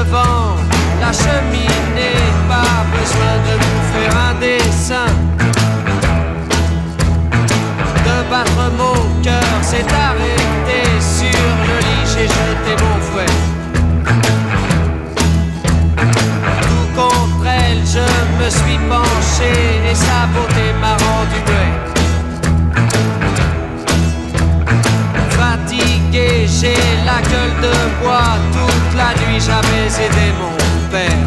devant la cheminée, pas besoin de vous faire un dessin. De battre mon cœur s'est arrêté sur le lit, j'ai jeté mon fouet. Tout contre elle, je me suis penché et sa beauté m'a rendu muet. Fatigué, j'ai la gueule de bois. Toute la nuit j'avais aidé mon père.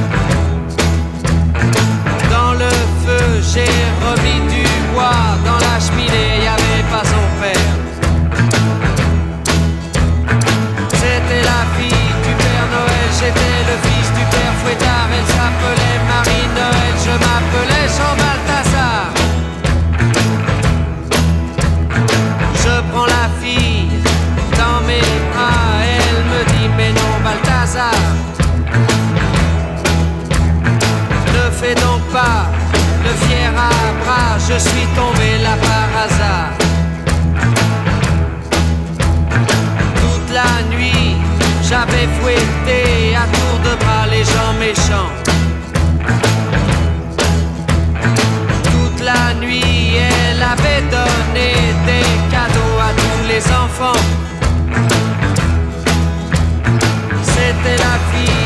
Dans le feu j'ai remis du bois. Dans la cheminée y avait pas son père. C'était la fille du Père Noël. J'étais le fils du Père Fouettard. Elle s'appelait Marie-Noël. Je m'appelais Jean Balthazar. Je prends la fille dans mes bras, elle me dit mais non Balthazar, ne fais donc pas le fier à bras, je suis tombé là par hasard. Toute la nuit j'avais fouetté à tour de bras les gens méchants. Toute la nuit elle avait donné des cadeaux à tous les enfants. C'était la fille